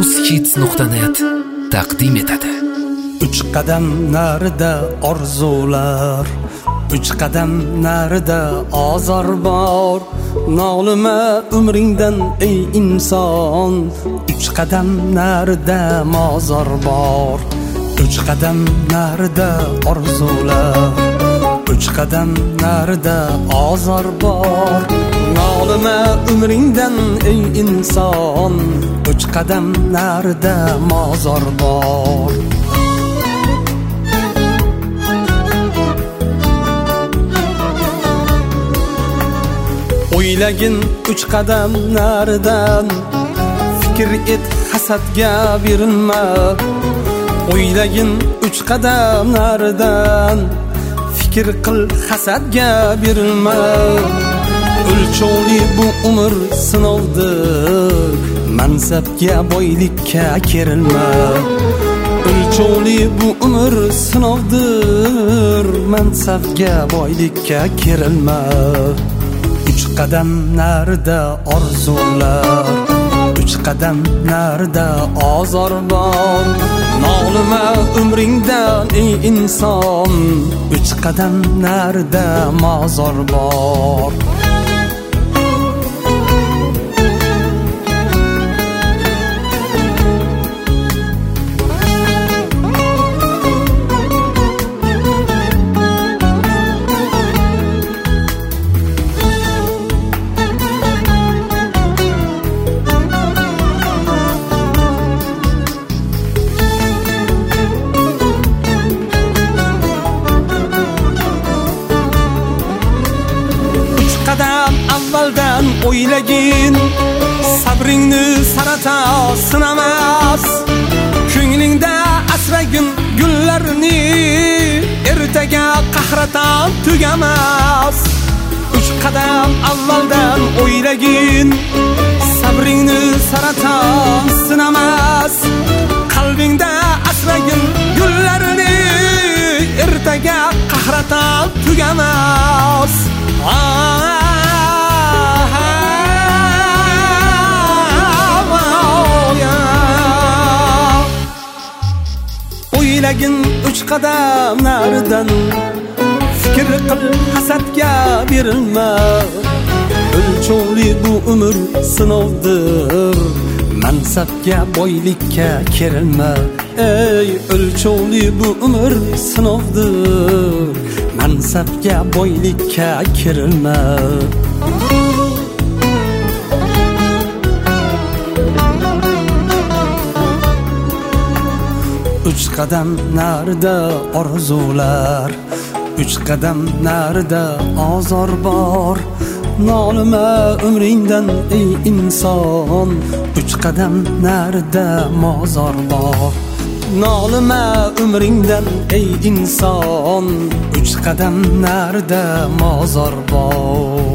ushits.net taqdim etadi. 3 qadam narida orzular, 3 qadam narida ozor bor. Nolima umringdan ey inson, 3 qadam narida mozor bor. 3 qadam narida orzular, 3 qadam narida ozor bor. Nolima umringdan ey inson, 3 qadam narida mozor bor. O'ylagin 3 qadam naridan, fikr et hasadga berilma. O'ylagin 3 qadam naridan, fikr qil hasadga berilma. O'lchovli bu umr sinovdir, mansabga boylikka kerilma. O'lchovli bu umr sinovdir, mansabga boylikka kerilma. 3 qadam narida orzular, 3 qadam narida ozor bor. Nolima umringdan ey inson, 3 qadam narida mozor bor. Avvaldan o'ylagin, sabringni sarata sinamas. Ko'nglingda asragin gullarni, ertaga qahratan tugamas. 3 qadam avvaldan o'ylagin, sabringni sarata sinamas. Qalbingda asragin gullarni, ertaga qahratan tugamas. O'ylagin 3 qadam naridan, fikr qil hasadga berilma. O'lchovli bu umr sinovdir, mansabga boylikka kerilma. Ey o'lchovli bu umr sinovdir, mansabga boylikka kerilma. 3 qadam narida orzular, 3 qadam narida ozor bor. Nolima umringdan ey inson, 3 qadam narida mozor bor. Nolima umringdan ey inson, 3 qadam narida mozor bor.